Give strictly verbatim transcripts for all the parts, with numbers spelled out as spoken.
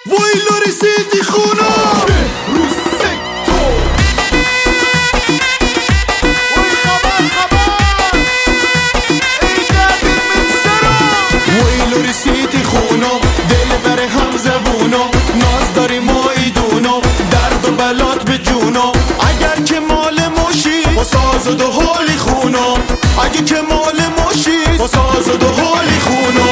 ویلو رسیدی خونه روز سکتو وی خبر خبر ای قدر من سرا ویلو رسیدی خونه دل بره هم زبونو ناز داری ما ایدونو درد و بلات به جونو اگر که مال موشی با ساز و دو حالی خونو اگه که مال موشی با ساز و دو حالی خونو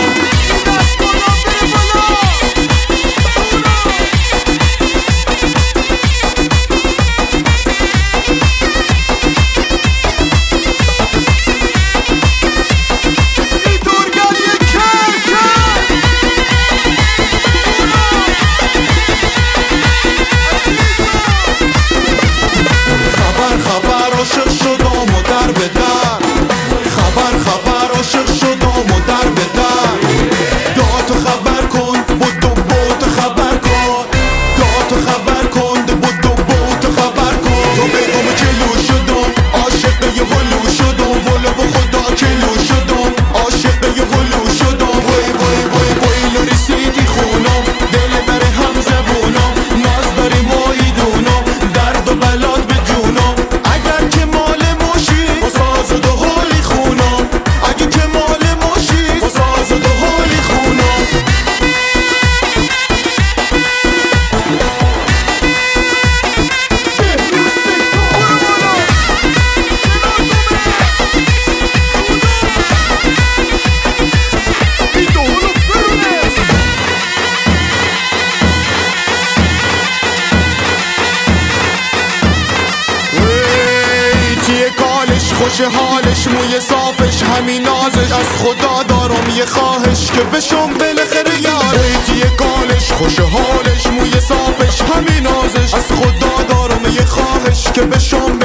خوش حالش موی صافش همین نازش از خدا دارم یه خواهش که بشم بالاخره یارش یه کالش خوش حالش موی صافش همین نازش از خدا دارم یه خواهش که بشم